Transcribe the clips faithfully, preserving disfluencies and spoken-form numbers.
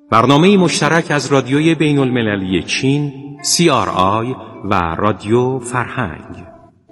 برنامه مشترک از رادیوی بین المللی چین سی آر آی و رادیو فرهنگ.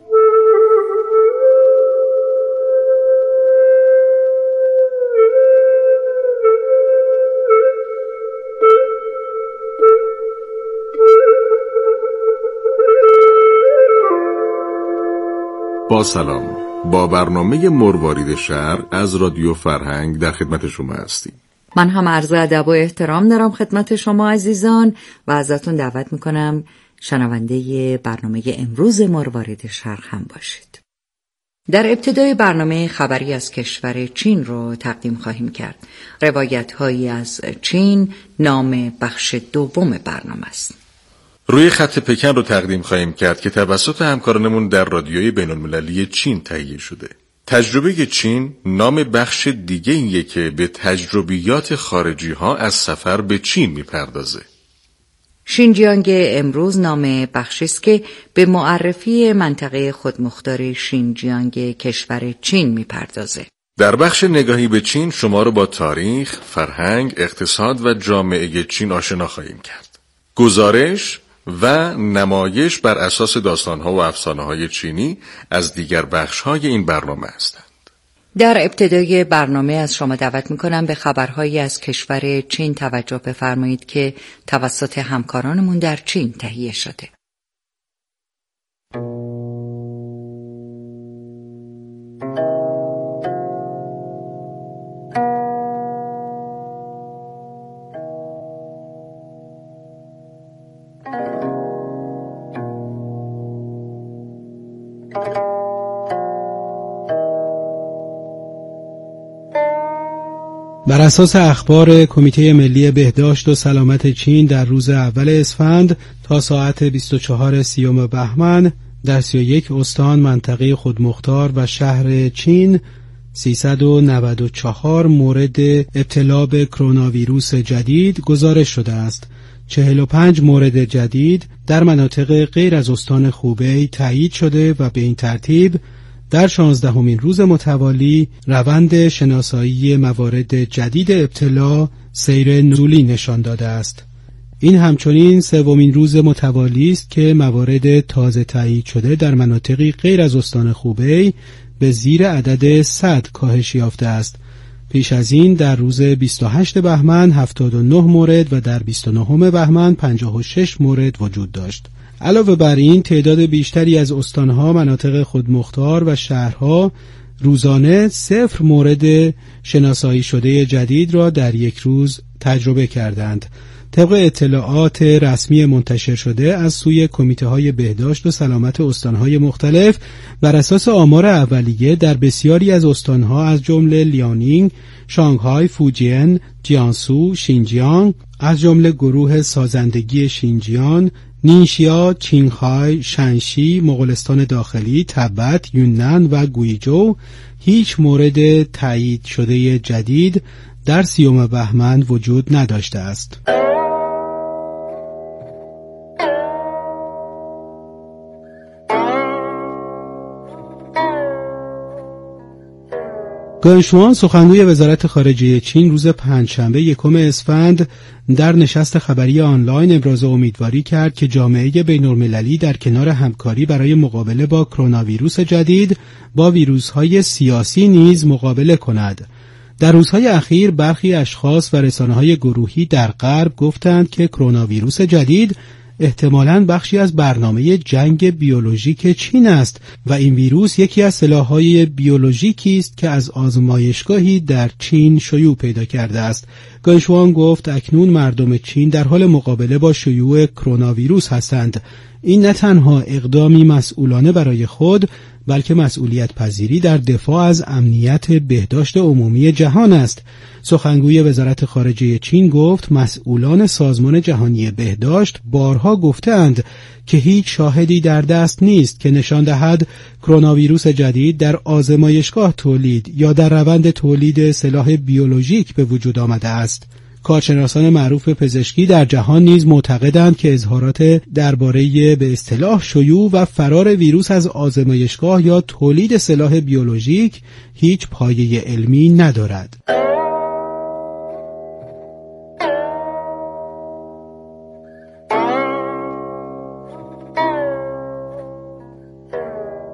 با سلام، با برنامه مروارید شهر از رادیو فرهنگ در خدمت شما هستیم. من هم عرض ادب و احترام دارم خدمت شما عزیزان و ازتون دعوت میکنم شنونده برنامه امروز مروارید شهر هم باشید. در ابتدای برنامه خبری از کشور چین رو تقدیم خواهیم کرد. روایت هایی از چین نام بخش دوم برنامه است. روی خط پکن رو تقدیم خواهیم کرد که توسط همکارانمون در رادیوی بین المللی چین تهیه شده. تجربه چین نام بخش دیگه ایه که به تجربیات خارجی ها از سفر به چین میپردازه. شینجیانگ امروز نام بخشی است که به معرفی منطقه خودمختار شینجیانگ کشور چین میپردازه. در بخش نگاهی به چین شما رو با تاریخ، فرهنگ، اقتصاد و جامعه چین آشنا خواهیم کرد. گزارش و نمایش بر اساس داستان‌ها و افسانه‌های چینی از دیگر بخش‌های این برنامه هستند. در ابتدای برنامه از شما دعوت می‌کنم به خبرهایی از کشور چین توجه بفرمایید که توسط همکارانمون در چین تهیه شده. بر اساس اخبار کمیته ملی بهداشت و سلامت چین در روز اول اسفند تا ساعت بیست و چهارم سیوم بهمن در سی و یک استان منطقه خودمختار و شهر چین سیصد و نود و چهار مورد ابتلا به کرونا ویروس جدید گزارش شده است. چهل و پنج مورد جدید در مناطق غیر از استان خوبی تایید شده و به این ترتیب در شانزدهمین روز متوالی روند شناسایی موارد جدید ابتلا سیر نزولی نشان داده است. این همچنین سومین روز متوالی است که موارد تازه تایید شده در مناطقی غیر از استان خوبی به زیر عدد صد کاهش یافته است. پیش از این در روز بیست و هشتم بهمن هفتاد و نه مورد و در بیست و نهم بهمن پنجاه و شش مورد وجود داشت. علاوه بر این تعداد بیشتری از استانها، مناطق خودمختار و شهرها روزانه صفر مورد شناسایی شده جدید را در یک روز تجربه کردند. طبق اطلاعات رسمی منتشر شده از سوی کمیته‌های بهداشت و سلامت استانهای مختلف، بر اساس آمار اولیه در بسیاری از استانها از جمله لیانینگ، شانگهای، فوجین، جیانسو، شینجیانگ، از جمله گروه سازندگی شینجیان، نیشیا، چینگهای، شنشی، مغولستان داخلی، تبت، یوننن و گویجو هیچ مورد تایید شده جدید در سیوم بهمن وجود نداشته است. گانشوان سخنگوی وزارت خارجه چین روز پنجشنبه یکم اسفند در نشست خبری آنلاین ابراز امیدواری کرد که جامعه بین‌المللی در کنار همکاری برای مقابله با کرونا ویروس جدید با ویروس‌های سیاسی نیز مقابله کند. در روزهای اخیر برخی اشخاص و رسانه‌های گروهی در غرب گفتند که کرونا ویروس جدید احتمالاً بخشی از برنامه جنگ بیولوژیک چین است و این ویروس یکی از سلاح‌های بیولوژیکی است که از آزمایشگاهی در چین شیوع پیدا کرده است. گانشوان گفت اکنون مردم چین در حال مقابله با شیوع کرونا ویروس هستند. این نه تنها اقدامی مسئولانه برای خود بلکه مسئولیت پذیری در دفاع از امنیت بهداشت عمومی جهان است. سخنگوی وزارت خارجه چین گفت مسئولان سازمان جهانی بهداشت بارها گفتند که هیچ شاهدی در دست نیست که نشان دهد کرونا ویروس جدید در آزمایشگاه تولید یا در روند تولید سلاح بیولوژیک به وجود آمده است. کارشناسان معروف پزشکی در جهان نیز معتقدند که اظهارات درباره به اصطلاح شیوع و فرار ویروس از آزمایشگاه یا تولید سلاح بیولوژیک هیچ پایه علمی ندارد.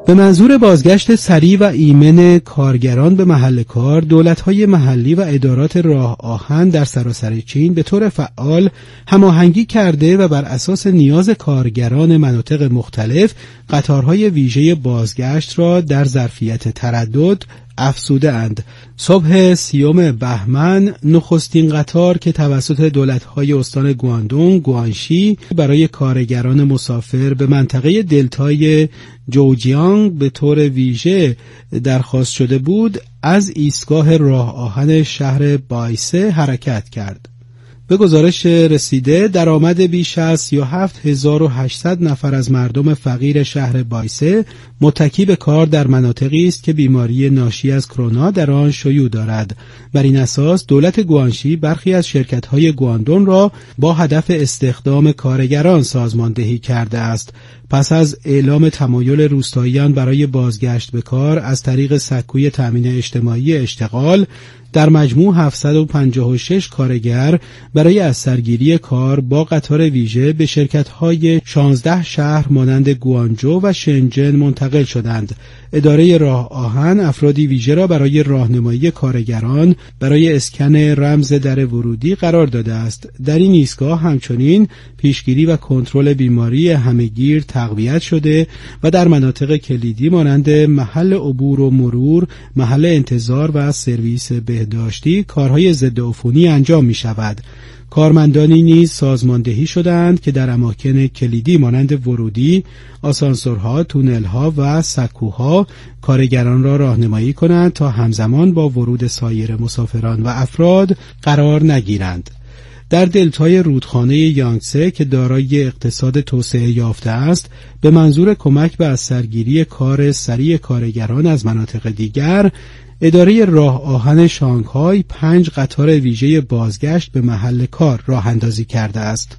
به منظور بازگشت سریع و ایمن کارگران به محل کار، دولت‌های محلی و ادارات راه آهن در سراسر چین به طور فعال هماهنگی کرده و بر اساس نیاز کارگران مناطق مختلف قطارهای ویژه بازگشت را در ظرفیت تردد افزوده اند. صبح سیوم بهمن نخستین قطار که توسط دولت‌های استان گواندونگ، گوانشی برای کارگران مسافر به منطقه دلتای جوجیانگ به طور ویژه درخواست شده بود، از ایستگاه راه آهن شهر بایسه حرکت کرد. به گزارش رسیده درآمد بیش از سی و هفت هزار و هشتصد نفر از مردم فقیر شهر بایسه متکی به کار در مناطقی است که بیماری ناشی از کرونا در آن شیوع دارد. بر این اساس دولت گوانشی برخی از شرکت‌های گواندون را با هدف استخدام کارگران سازماندهی کرده است. پس از اعلام تمایل روستاییان برای بازگشت به کار از طریق سکوی تامین اجتماعی اشتغال، در مجموع هفتصد و پنجاه و شش کارگر برای از سرگیری کار با قطار ویژه به شرکت‌های شانزده شهر مانند گوانجو و شنجن منتقل شدند. اداره راه آهن افرادی ویژه را برای راهنمایی کارگران برای اسکن رمز در ورودی قرار داده است. در این ایستگاه همچنین پیشگیری و کنترل بیماری همهگیر تقویت شده و در مناطق کلیدی مانند محل عبور و مرور، محل انتظار و سرویس بهداشتی کارهای ضد عفونی انجام می شود. کارمندانی نیز سازماندهی شدند که در اماکن کلیدی مانند ورودی، آسانسورها، تونل‌ها و سکوها کارگران را راهنمایی کنند تا همزمان با ورود سایر مسافران و افراد قرار نگیرند. در دلتای رودخانه یانگسه که دارای اقتصاد توسعه یافته است، به منظور کمک به از سرگیری کار سریع کارگران از مناطق دیگر، اداره راه آهن شانگهای پنج قطار ویژه بازگشت به محل کار راه اندازی کرده است.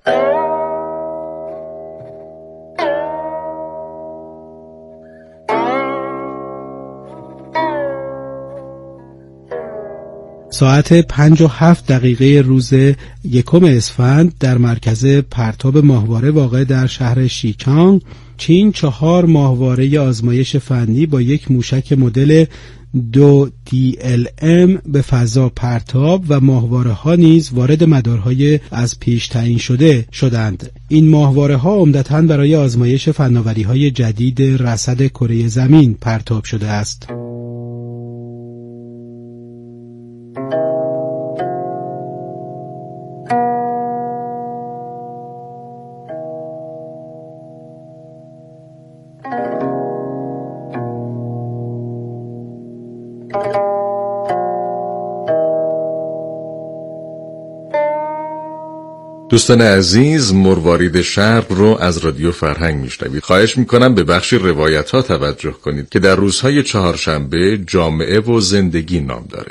ساعت پنج و هفت دقیقه روز یکم اسفند در مرکز پرتاب ماهواره واقع در شهر شیچانگ، چین چهار ماهواره آزمایش فنی با یک موشک مدل دو دی ال ام به فضا پرتاب و ماهواره ها نیز وارد مدارهای از پیش تعیین شده شدند. این ماهواره ها عمدتاً برای آزمایش فناوری های جدید رصد کره زمین پرتاب شده است. دوستان عزیز، مروارید شرق رو از رادیو فرهنگ میشنوید. خواهش میکنم به بخش روایت ها توجه کنید که در روزهای چهارشنبه جامعه و زندگی نام داره.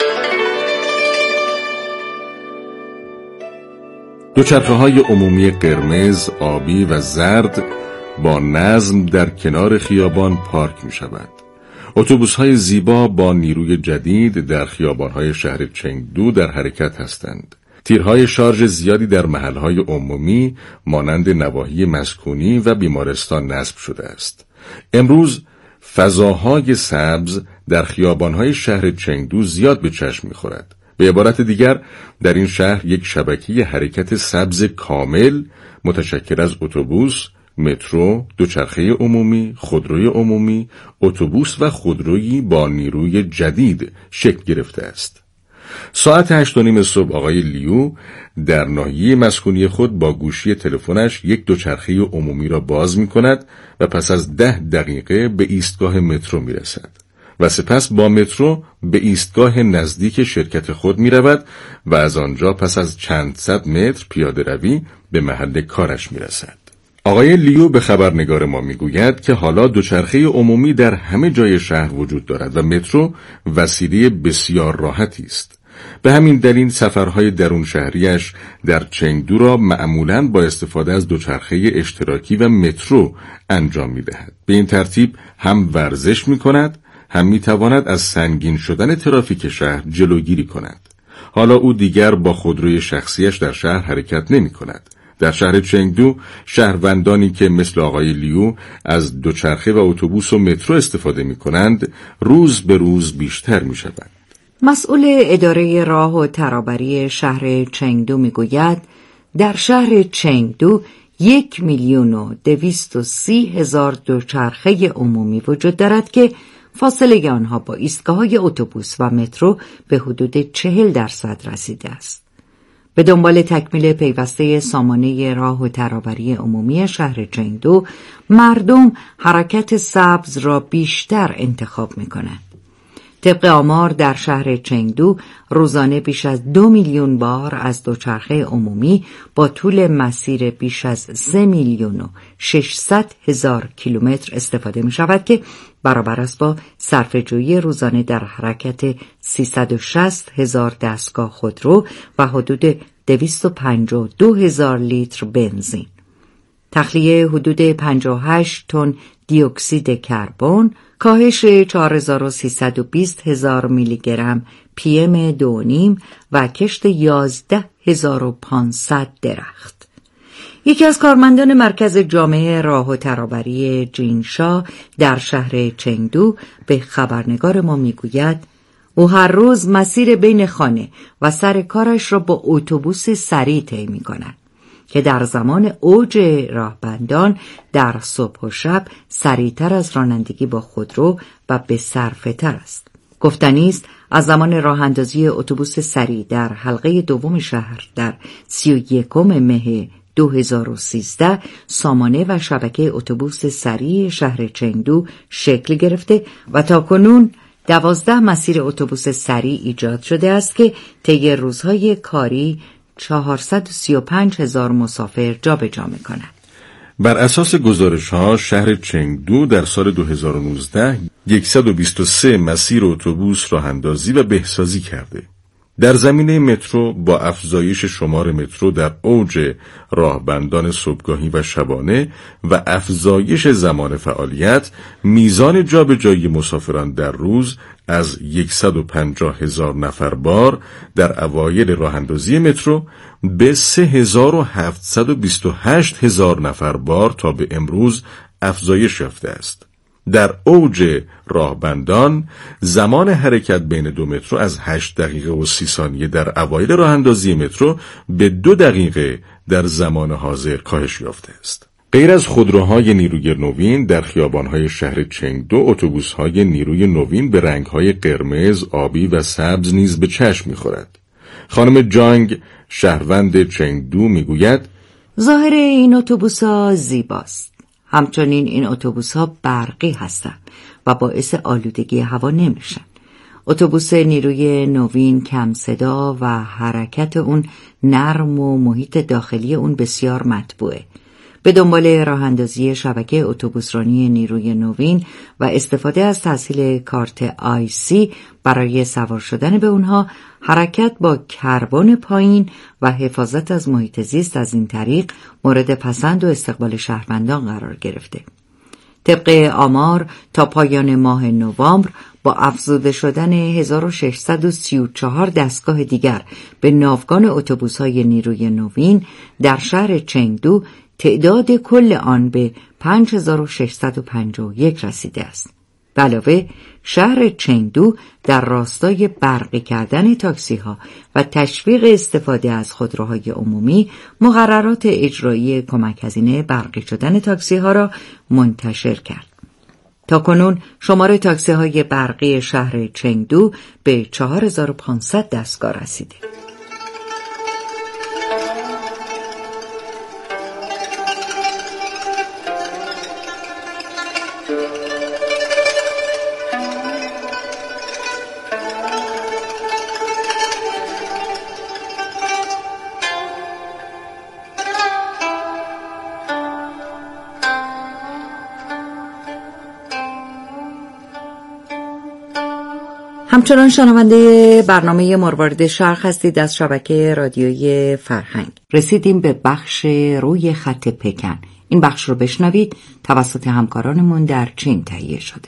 دوچرخه‌های عمومی قرمز، آبی و زرد با نظم در کنار خیابان پارک میشوند. اتوبوس‌های زیبا با نیروی جدید در خیابان‌های شهر چنگدو در حرکت هستند. تیرهای شارژ زیادی در محلهای عمومی مانند نواحی مسکونی و بیمارستان نصب شده است. امروز فضاهای سبز در خیابانهای شهر چنگدو زیاد به چشم می‌خورد. به عبارت دیگر، در این شهر یک شبکه حرکت سبز کامل متشکل از اتوبوس، مترو، دوچرخه عمومی، خودروی عمومی، اتوبوس و خودرویی با نیروی جدید شکل گرفته است. ساعت هشت و نیم صبح آقای لیو در ناحیه مسکونی خود با گوشی تلفنش یک دوچرخه عمومی را باز می کند و پس از ده دقیقه به ایستگاه مترو می رسد و سپس با مترو به ایستگاه نزدیک شرکت خود می رود و از آنجا پس از چند صد متر پیاده روی به محل کارش می رسد. آقای لیو به خبرنگار ما میگوید که حالا دوچرخه عمومی در همه جای شهر وجود دارد و مترو وسیله بسیار راحتی است. به همین دلیل سفرهای درون شهریش در چنگدو را معمولاً با استفاده از دوچرخه اشتراکی و مترو انجام می‌دهد. به این ترتیب هم ورزش می‌کند، هم می‌تواند از سنگین شدن ترافیک شهر جلوگیری کند. حالا او دیگر با خودروی شخصیش در شهر حرکت نمی‌کند در شهر چنگدو شهروندانی که مثل آقای لیو از دوچرخه و اتوبوس و مترو استفاده می کنند روز به روز بیشتر می شوند. مسئول اداره راه و ترابری شهر چنگدو می گوید در شهر چنگدو یک میلیون و دویست و سی هزار دوچرخه عمومی وجود دارد که فاصله آنها با ایستگاه‌های اتوبوس و مترو به حدود چهل درصد رسیده است. به دنبال تکمیل پیوسته سامانه راه و ترابری عمومی شهر چنگدو، مردم حرکت سبز را بیشتر انتخاب می‌کنند. طبق آمار در شهر چنگدو روزانه بیش از دو میلیون بار از دوچرخه عمومی با طول مسیر بیش از سه میلیون و ششصد هزار کیلومتر استفاده می شود که برابر است با صرفه‌جویی روزانه در حرکت سیصد و شصت هزار دستگاه خودرو و حدود دویست و پنجاه و دو هزار لیتر بنزین. تخلیه حدود پنجاه و هشت تن دی اکسید کربن، کاهش چهار هزار و سیصد و بیست هزار میلی گرم پی ام دو نیم و کشت یازده هزار و پانصد درخت. یکی از کارمندان مرکز جامعه راه و ترابری جینشا در شهر چنگدو به خبرنگار ما میگوید او هر روز مسیر بین خانه و سر کارش را با اتوبوس سریع طی می‌کند که در زمان اوج راهبندان در صبح و شب سریعتر از رانندگی با خودرو و به صرفه تر است. گفتنی است از زمان راه اندازی اتوبوس سریع در حلقه دوم شهر در سی و یکم مه دو هزار و سیزده سامانه و شبکه اتوبوس سریع شهر چنگدو شکل گرفته و تاکنون دوازده مسیر اتوبوس سریع ایجاد شده است که طی روزهای کاری چهارصد و سی و پنج هزار مسافر جابجا می‌کنند. بر اساس گزارش‌ها شهر چنگدو در سال دو هزار و نوزده صد و بیست و سه مسیر اتوبوس راه‌اندازی و بهسازی کرده. در زمینه مترو با افزایش شمار مترو در اوج راهبندان صبحگاهی و شبانه و افزایش زمان فعالیت، میزان جابجایی مسافران در روز از صد و پنجاه هزار نفر بار در اوایل راهاندازی مترو به سه هزار و هفتصد و بیست و هشت هزار نفر بار تا به امروز افزایش یافته است. در اوج راهبندان زمان حرکت بین دو مترو از هشت دقیقه و سی ثانیه در اوایل راهاندازی مترو به دو دقیقه در زمان حاضر کاهش یافته است. غیر از خودروهای نیروی نوین در خیابان‌های شهر چنگدو، اتوبوس‌های نیروی نوین به رنگ‌های قرمز، آبی و سبز نیز به چشم می‌خورد. خانم جانگ شهروند چنگدو می‌گوید ظاهر این اتوبوس‌ها زیباست. همچنین این اتوبوس‌ها برقی هستند و باعث آلودگی هوا نمیشن. اتوبوس نیروی نوین کم صدا و حرکت اون نرم و محیط داخلی اون بسیار مطبوعه. به دنبال راه‌اندازی شبکه اتوبوسرانی نیروی نوین و استفاده از تسهیل کارت آی سی برای سوار شدن به اونها، حرکت با کربن پایین و حفاظت از محیط زیست از این طریق مورد پسند و استقبال شهروندان قرار گرفته. طبق آمار تا پایان ماه نوامبر با افزوده شدن هزار و ششصد و سی و چهار دستگاه دیگر به ناوگان اتوبوس‌های نیروی نوین در شهر چنگدو، تعداد کل آن به پنج هزار و ششصد و پنجاه و یک رسیده است. به علاوه شهر چنگدو در راستای برقی کردن تاکسی ها و تشویق استفاده از خودروهای عمومی مقررات اجرایی کمک هزینه برقی شدن تاکسی ها را منتشر کرد. تاکنون شمار تاکسی های برقی شهر چنگدو به چهار هزار و پانصد دستگاه رسیده. همچنان شنونده برنامه مروارید شرق هستید از شبکه رادیویی فرهنگ. رسیدیم به بخش روی خط پکن. این بخش رو بشنوید، توسط همکارانمون در چین تهیه شده.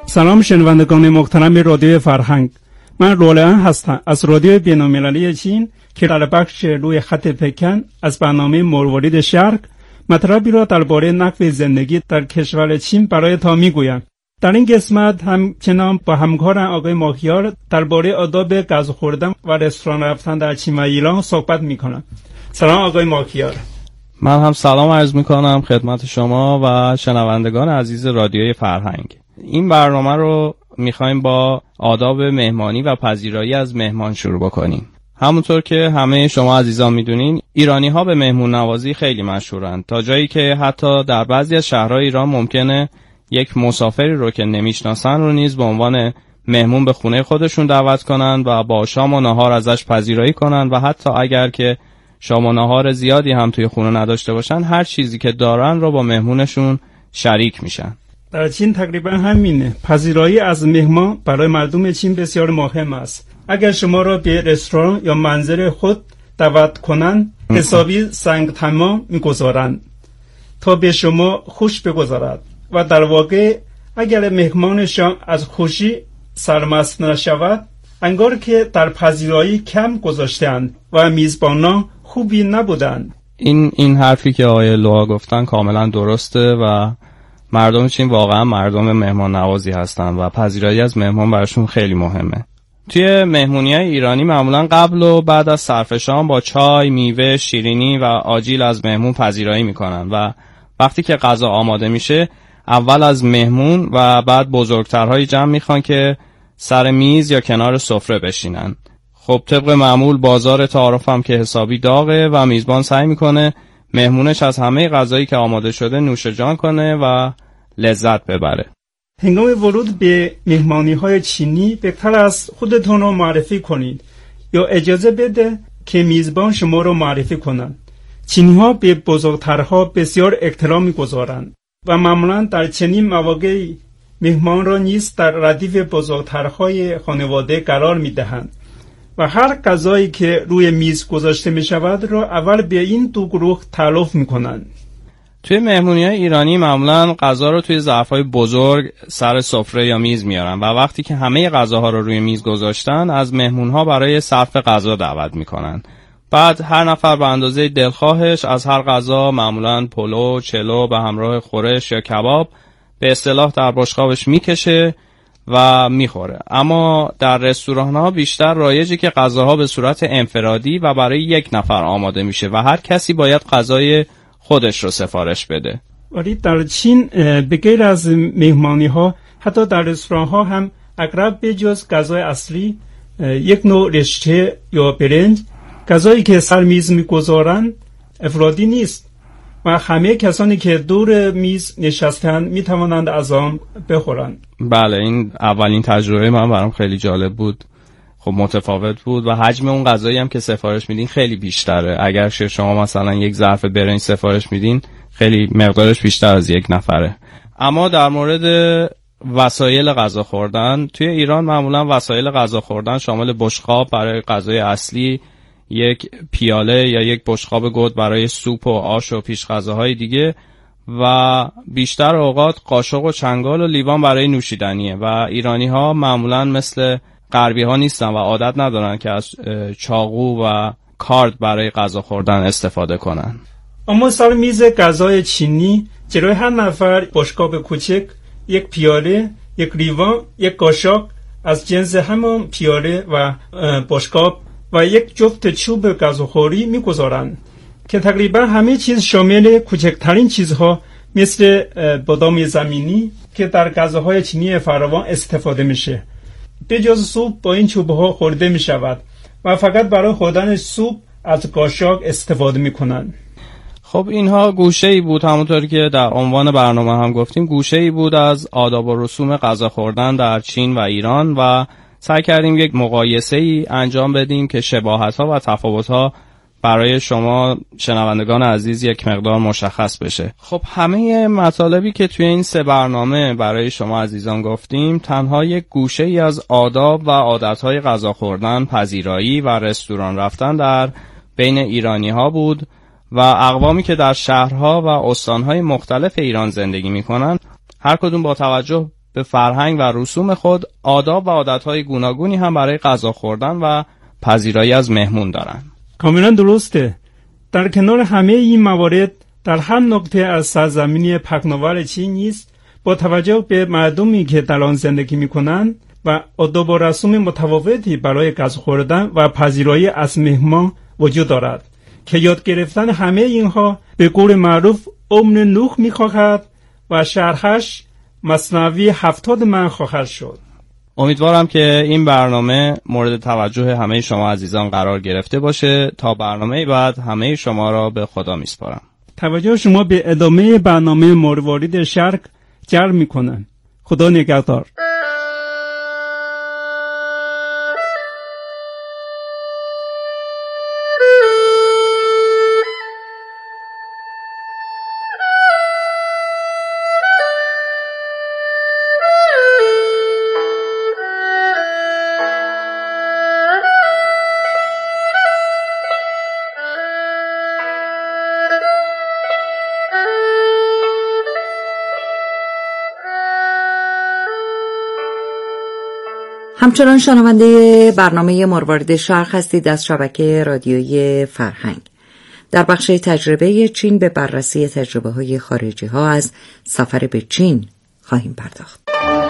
سلام شنوندگان محترم رادیو فرهنگ، من رولان هستم از رادیو بین‌المللی چین که در بخش روی خط پکن از برنامه مروارید شرق مطلبی را درباره نحو زندگی در کشور چین برایتان میگویم. در این قسمت همچنان با همکارم آقای ماهیار درباره آداب غذا خوردن و رستوران رفتن در چین و ایران صحبت میکنم. سلام آقای ماهیار. من هم سلام عرض میکنم خدمت شما و شنوندگان عزیز رادیوی فرهنگ. این برنامه رو میخوایم با آداب مهمانی و پذیرایی از مهمان شروع بکنیم. همونطور که همه شما عزیزان میدونین، ایرانی ها به مهمون نوازی خیلی مشهورن، تا جایی که حتی در بعضی از شهرهای ایران ممکنه یک مسافری رو که نمیشناسن رو نیز به عنوان مهمون به خونه خودشون دعوت کنن و با شام و نهار ازش پذیرایی کنن و حتی اگر که شام و نهار زیادی هم توی خونه نداشته باشن، هر چیزی که دارن رو با مهمونشون شریک میشن. در چین تقریبا همینه. پذیرایی از مهمان برای مردم چین بسیار مهم است. اگر شما را به رستوران یا منزل خود دعوت کنند، حسابی سنگ تمام میگذارند تا به شما خوش بگذارد و در واقع اگر مهمانشان از خوشی سرمست نشود، انگار که در پذیرایی کم گذاشتند و میزبانان خوبی نبودند. این این حرفی که آقای لوا گفتن کاملا درسته و مردم چین واقعا مردم مهمان نوازی هستن و پذیرایی از مهمان براشون خیلی مهمه. توی مهمونی‌های ایرانی معمولا قبل و بعد از صرف شام با چای، میوه، شیرینی و آجیل از مهمون پذیرایی میکنن و وقتی که غذا آماده میشه اول از مهمون و بعد بزرگترهای جمع میخوان که سر میز یا کنار سفره بشینن. خب طبق معمول بازار تعارف هم که حسابی داغه و میزبان سعی میکنه مهمونش از همه غذایی که آماده شده نوش جان کنه و لذت ببره. هنگام ورود به مهمانی‌های چینی بهتر است خودتون رو معرفی کنید یا اجازه بده که میزبان شما رو معرفی کنند. چینی‌ها به بزرگترها بسیار احترام می‌گذارند و معمولاً در چنین مواقعی مهمان را نیز در ردیف بزرگترهای خانواده قرار می‌دهند و هر غذایی که روی میز گذاشته می‌شود را اول به این دو گروه تعارف می‌کنند. توی مهمونی‌های ایرانی معمولاً غذا رو توی ظرف‌های بزرگ سر سفره یا میز میارن و وقتی که همه غذاها رو روی میز گذاشتن از مهمون‌ها برای صرف غذا دعوت می‌کنن. بعد هر نفر به اندازه دلخواهش از هر غذا، معمولاً پلو، چلو به همراه خورش یا کباب، به اصطلاح در بشقابش میکشه و میخوره. اما در رستوران‌ها بیشتر رایجه که غذاها به صورت انفرادی و برای یک نفر آماده میشه و هر کسی باید غذای خودش رو سفارش بده. ولی در چین به غیر از مهمانی‌ها حتی در رستوران‌ها هم اغلب به جز غذای اصلی یک نوع رشته یا برنج، غذایی که سر میز میگذارن افرادی نیست و همه کسانی که دور میز نشستن میتوانند از آن بخورند. بله، این اولین تجربه من برام خیلی جالب بود. خب متفاوت بود و حجم اون غذایی هم که سفارش میدین خیلی بیشتره. اگر شما مثلا یک ظرف برنج سفارش میدین خیلی مقدارش بیشتر از یک نفره. اما در مورد وسایل غذا خوردن، توی ایران معمولا وسایل غذا خوردن شامل بشقاب برای غذای اصلی، یک پیاله یا یک بشقاب گود برای سوپ و آش و پیش غذاهای دیگه و بیشتر اوقات قاشق و چنگال و لیوان برای نوشیدنیه و ایرانی ها معمولا مثل غربی ها نیستن و عادت ندارن که از چاقو و کارد برای غذا خوردن استفاده کنن. اما سر میز غذای چینی جلوی هر نفر بشقاب کوچک، یک پیاله، یک لیوان، یک قاشق از جنس همان پیاله و بشقاب و یک جفت چوب غذاخوری میگذارند که تقریبا همه چیز شامل کوچکترین چیزها مثل بادام زمینی که در غذاهای چینی فراوان استفاده میشه. به جز سوپ با این چوبها خورده میشود و فقط برای خوردن سوپ از قاشق استفاده میکنند. خب اینها گوشه‌ای بود، همونطوری که در عنوان برنامه هم گفتیم، گوشه‌ای بود از آداب و رسوم غذا خوردن در چین و ایران و سعی کردیم یک مقایسه‌ای انجام بدیم که شباهت‌ها و تفاوت‌ها برای شما شنوندگان عزیز یک مقدار مشخص بشه. خب همه مطالبی که توی این سه برنامه برای شما عزیزان گفتیم تنها یک گوشه‌ای از آداب و عادت‌های غذا خوردن، پذیرایی و رستوران رفتن در بین ایرانی‌ها بود و اقوامی که در شهرها و استان‌های مختلف ایران زندگی می‌کنند، هر کدوم با توجه به فرهنگ و رسوم خود آداب و عادتهای گوناگونی هم برای غذا خوردن و پذیرایی از مهمون دارن. کاملا درسته. در کنار همه این موارد در هر نقطه از سرزمین پهناور چین نیز با توجه به مردمی که در آن زندگی می‌کنند و آداب و رسوم متفاوتی برای غذا خوردن و پذیرایی از مهمان وجود دارد که یاد گرفتن همه اینها به قول معروف عمر نوح می‌خواهد و شرحش مثنوی هفتاد من خواهد شد. امیدوارم که این برنامه مورد توجه همه شما عزیزان قرار گرفته باشه. تا برنامه بعد همه شما را به خدا میسپارم. توجه شما به ادامه برنامه مروارید شرق جلب میکنن. خدا نگهدار. همچنان شنونده برنامه مروارید شرق هستید از شبکه رادیویی فرهنگ. در بخش تجربه چین به بررسی تجربه های خارجی ها از سفر به چین خواهیم پرداخت.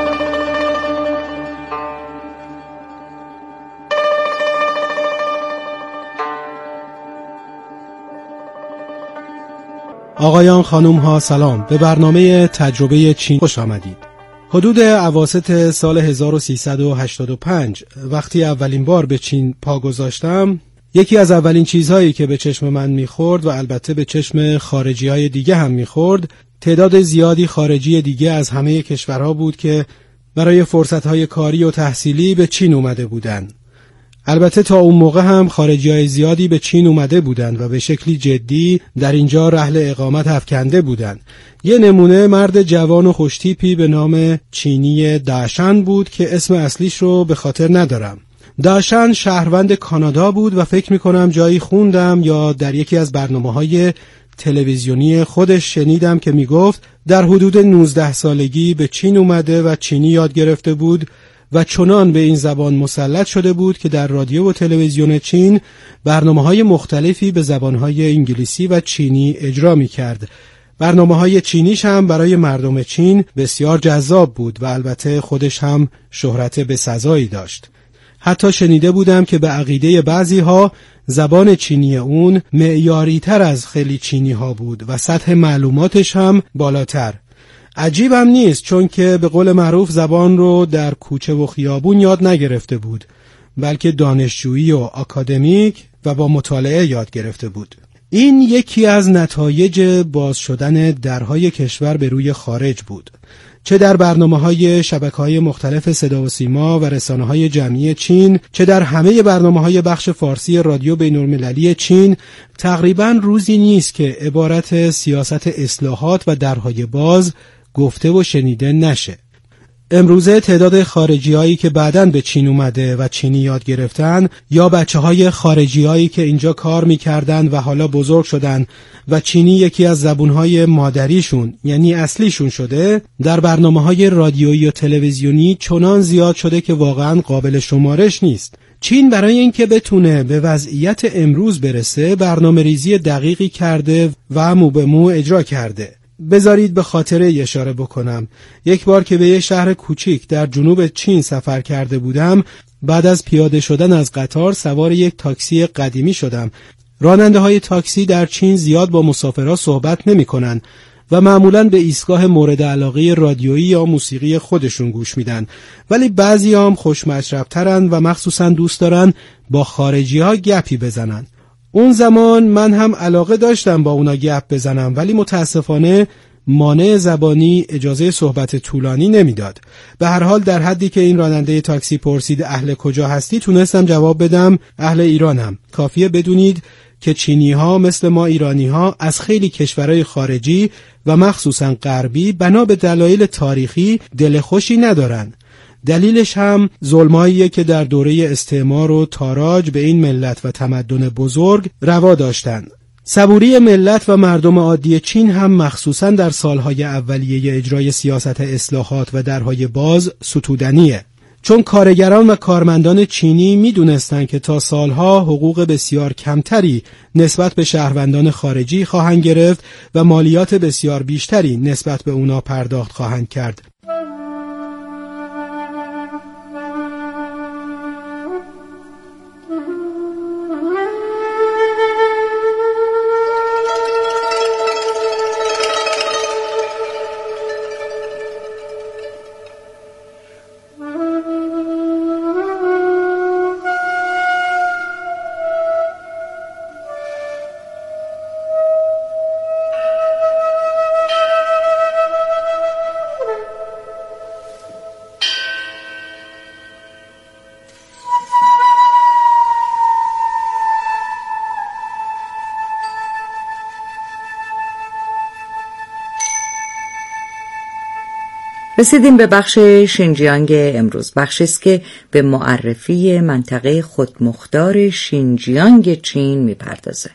آقایان خانم ها سلام، به برنامه تجربه چین خوش آمدید. حدود اواسط سال هزار و سیصد و هشتاد و پنج وقتی اولین بار به چین پا گذاشتم، یکی از اولین چیزهایی که به چشم من میخورد و البته به چشم خارجی های دیگه هم میخورد، تعداد زیادی خارجی دیگه از همه کشورها بود که برای فرصتهای کاری و تحصیلی به چین اومده بودند. البته تا اون موقع هم خارجی های زیادی به چین اومده بودند و به شکلی جدی در اینجا رحل اقامت افکنده بودند. یه نمونه مرد جوان و خوشتیپی به نام چینی داشن بود که اسم اصلیش رو به خاطر ندارم. داشن شهروند کانادا بود و فکر میکنم جایی خوندم یا در یکی از برنامه‌های تلویزیونی خودش شنیدم که میگفت در حدود نوزده سالگی به چین اومده و چینی یاد گرفته بود و چنان به این زبان مسلط شده بود که در رادیو و تلویزیون چین برنامه‌های مختلفی به زبان‌های انگلیسی و چینی اجرا می‌کرد. برنامه‌های چینیش هم برای مردم چین بسیار جذاب بود و البته خودش هم شهرت بسزایی داشت. حتی شنیده بودم که به عقیده بعضی‌ها زبان چینی اون معیاری‌تر از خیلی چینی‌ها بود و سطح معلوماتش هم بالاتر. عجیبم نیست، چون که به قول معروف زبان رو در کوچه و خیابون یاد نگرفته بود، بلکه دانشجویی و آکادمیک و با مطالعه یاد گرفته بود. این یکی از نتایج باز شدن درهای کشور به روی خارج بود. چه در برنامه‌های شبکه‌های مختلف صدا و سیما و رسانه‌های جمعی چین، چه در همه برنامه‌های بخش فارسی رادیو بین‌المللی چین، تقریباً روزی نیست که عبارت سیاست اصلاحات و درهای باز گفته و شنیده نشه. امروزه تعداد خارجی‌هایی که بعداً به چین اومده و چینی یاد گرفتن، یا بچه‌های خارجی‌هایی که اینجا کار می‌کردن و حالا بزرگ شدن و چینی یکی از زبون‌های مادریشون یعنی اصلیشون شده، در برنامه‌های رادیویی و تلویزیونی چنان زیاد شده که واقعاً قابل شمارش نیست. چین برای اینکه بتونه به وضعیت امروز برسه برنامه‌ریزی دقیقی کرده و مو به مو اجرا کرده. بذارید به خاطره اشاره بکنم. یک بار که به یه شهر کوچیک در جنوب چین سفر کرده بودم، بعد از پیاده شدن از قطار سوار یک تاکسی قدیمی شدم. راننده های تاکسی در چین زیاد با مسافرها صحبت نمی کنن و معمولاً به ایستگاه مورد علاقه رادیویی یا موسیقی خودشون گوش میدن، ولی بعضی هم خوشمشربترن و مخصوصاً دوست دارن با خارجی ها گپی بزنن. اون زمان من هم علاقه داشتم با اونا گپ بزنم، ولی متاسفانه مانع زبانی اجازه صحبت طولانی نمیداد. به هر حال در حدی که این راننده تاکسی پرسید اهل کجا هستی، تونستم جواب بدم اهل ایرانم. کافیه بدونید که چینی ها مثل ما ایرانی ها از خیلی کشورهای خارجی و مخصوصا غربی بنا به دلایل تاریخی دل خوشی ندارن. دلیلش هم ظلماییه که در دوره استعمار و تاراج به این ملت و تمدن بزرگ روا داشتن. صبوری ملت و مردم عادی چین هم مخصوصاً در سالهای اولیه اجرای سیاست اصلاحات و درهای باز ستودنیه، چون کارگران و کارمندان چینی می‌دونستند که تا سالها حقوق بسیار کمتری نسبت به شهروندان خارجی خواهند گرفت و مالیات بسیار بیشتری نسبت به اونا پرداخت خواهند کرد. رسیدیم به بخش شینجیانگ امروز، بخشی است که به معرفی منطقه خودمختار شینجیانگ چین میپردازه.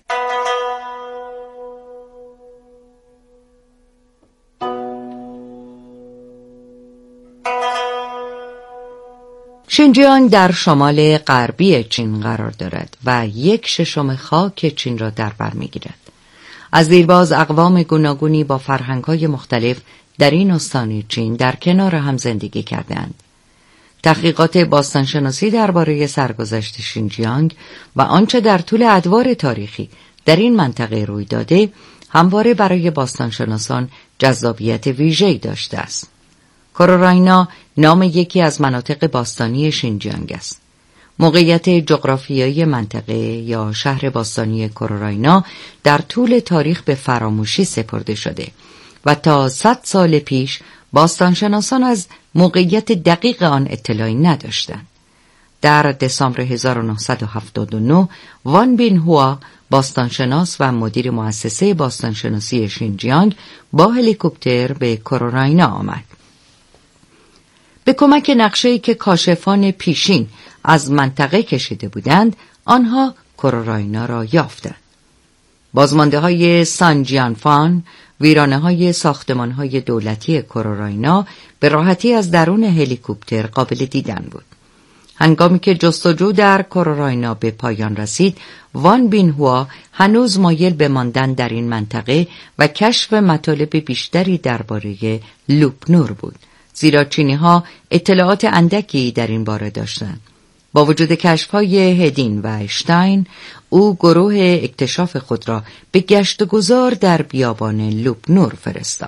شینجیانگ در شمال غربی چین قرار دارد و یک ششم خاک چین را در بر میگیرد. از دیرباز اقوام گوناگونی با فرهنگ‌های مختلف در این استان چین در کنار هم زندگی کردند. تحقیقات باستانشناسی درباره سرگذشت شینجیانگ و آنچه در طول ادوار تاریخی در این منطقه روی داده همواره برای باستانشناسان جذابیت ویژه‌ای داشته است. کوروراینا نام یکی از مناطق باستانی شینجیانگ است. موقعیت جغرافیایی منطقه یا شهر باستانی کوروراینا در طول تاریخ به فراموشی سپرده شده و تا صد سال پیش باستانشناسان از موقعیت دقیق آن اطلاعی نداشتند. در دسامبر هزار و نهصد و هفتاد و نه وان بین هوا باستانشناس و مدیر مؤسسه باستانشناسی شینجیانگ با هلیکوپتر به کوروراینا آمد. به کمک نقشه‌ای که کاشفان پیشین از منطقه کشیده بودند، آنها کوروراینا را یافتند. بازمانده های سانجیانفان، ویرانه های ساختمان های دولتی کوروراینا به راحتی از درون هلیکوپتر قابل دیدن بود. هنگامی که جستجو در کوروراینا به پایان رسید، وان بین هوا هنوز مایل به ماندن در این منطقه و کشف مطالب بیشتری درباره لوپنور بود، زیرا چینی ها اطلاعات اندکی در این باره داشتند. با وجود کشف‌های هدین و اشتاین، او گروه اکتشاف خود را به گشت و گذار در بیابان لوپنور فرستاد.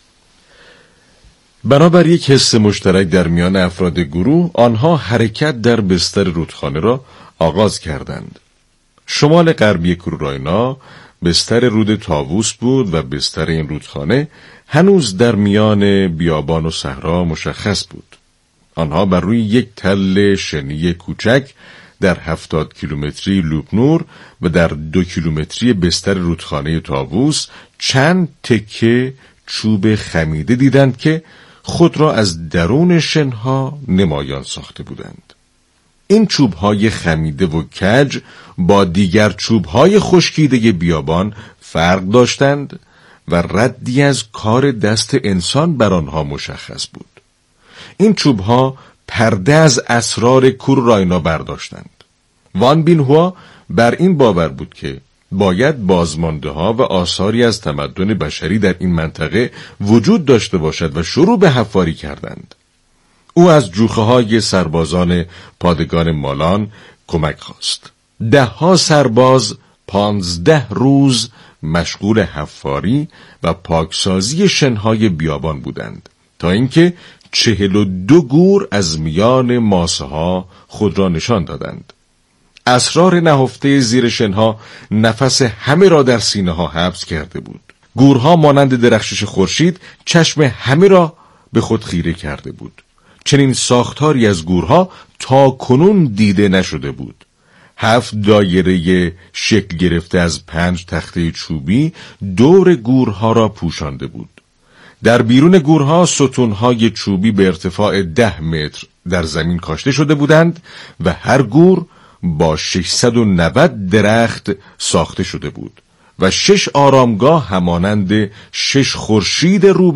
بنابر یک حس مشترک در میان افراد گروه، آنها حرکت در بستر رودخانه را آغاز کردند. شمال غربی کوروراینا بستر رود طاووس بود و بستر این رودخانه هنوز در میان بیابان و صحرا مشخص بود. آنها بر روی یک تله شنی کوچک در هفتاد کیلومتری لوپنور و در دو کیلومتری بستر رودخانه طاووس چند تکه چوب خمیده دیدند که خود را از درون شنها نمایان ساخته بودند. این چوبهای خمیده و کج با دیگر چوبهای خشکیده بیابان فرق داشتند و ردی از کار دست انسان بر آنها مشخص بود. این چوبها پرده از اسرار کوروراینا برداشتند. وان بین هوا بر این باور بود که باید بازمانده ها و آثاری از تمدن بشری در این منطقه وجود داشته باشد و شروع به حفاری کردند. او از جوخه های سربازان پادگان مالان کمک خواست. ده ها سرباز پانزده روز مشغول حفاری و پاکسازی شنهای بیابان بودند تا اینکه چهل و دو گور از میان ماسه ها خود را نشان دادند. اسرار نهفته زیر شنها نفس همه را در سینه ها حبس کرده بود. گورها مانند درخشش خورشید چشم همه را به خود خیره کرده بود. چنین ساختاری از گورها تا کنون دیده نشده بود. هفت دایره شکل گرفته از پنج تخته چوبی دور گورها را پوشانده بود. در بیرون گورها ستونهای چوبی به ارتفاع ده متر در زمین کاشته شده بودند و هر گور با ششصد و نود درخت ساخته شده بود و شش آرامگاه همانند شش خورشید رو